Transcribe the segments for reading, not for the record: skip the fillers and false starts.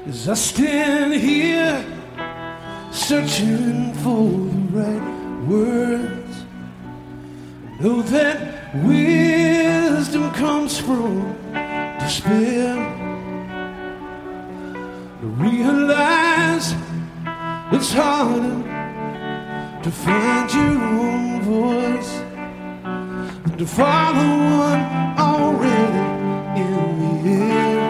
As I stand here searching for the right words, know that wisdom comes from despair. To realize it's harder to find your own voice than to follow one already in the air.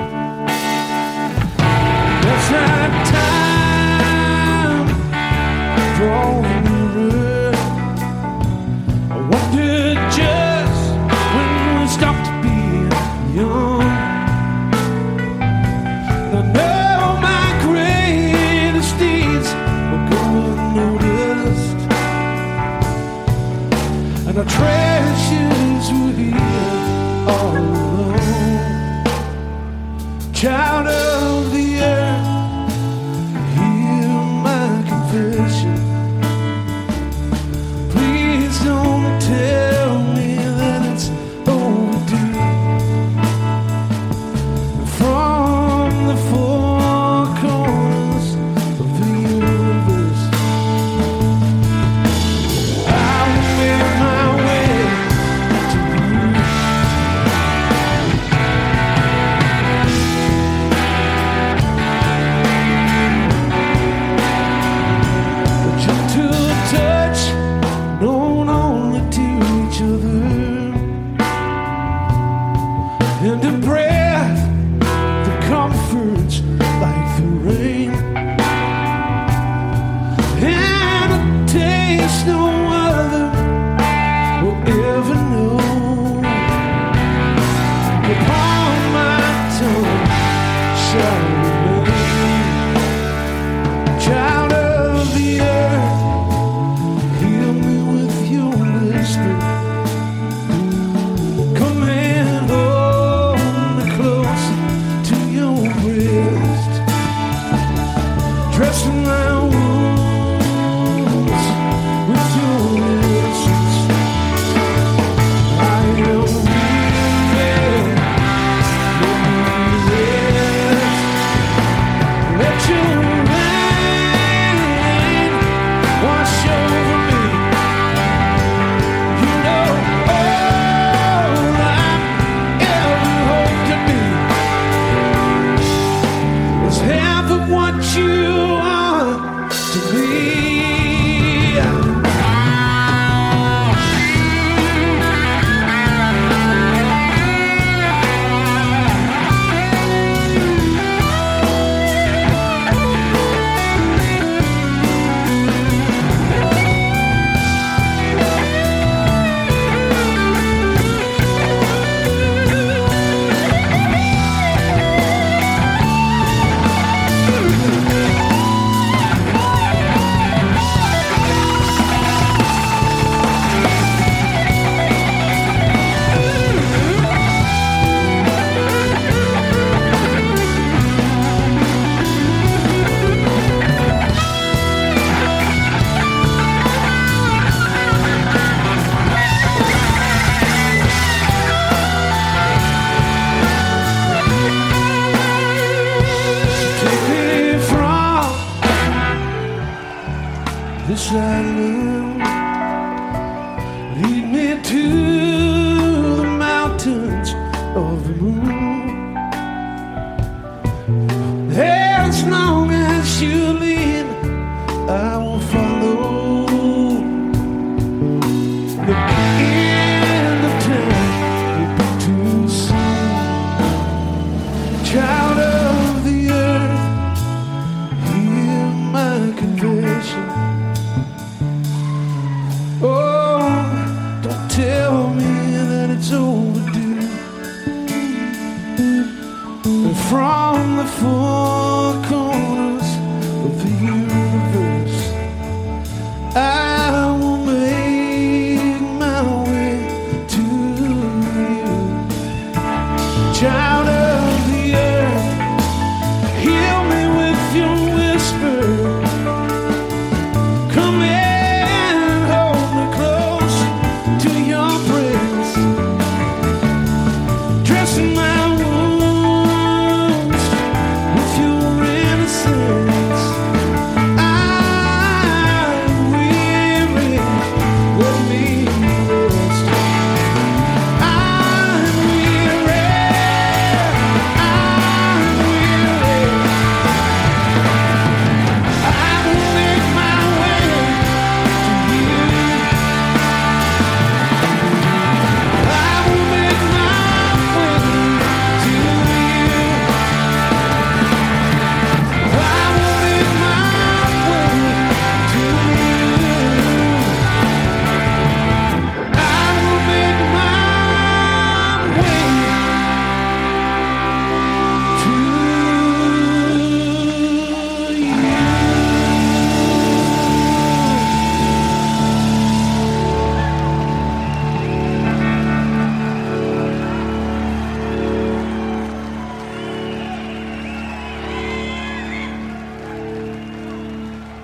That's not time for all the mirror. I wonder just when we stopped being young. And I know my greatest deeds will go unnoticed, and our treasures were here all alone. Child of the earth, hear my confession. Please don't tell me that it's overdue. From the four corners of the universe, I will make my way to you. A gentle touch known only to each other, and a breath that comforts like the rain, and a taste no other will ever know. Upon my tongue shall remain. Child of the earth, heal me with your whisper. Come and hold me close to your breast. Dress my wounds with your innocence. I am weary, let me rest. Let your rain wash over me. You know all I've ever hoped to be is half of what you are to me. Take me from this island, lead me to the mountains of the moon. As long as you lead, I will follow. The end of time will be too soon. Child of the earth, hear my confession. Oh, don't tell me that it's overdue. And from the four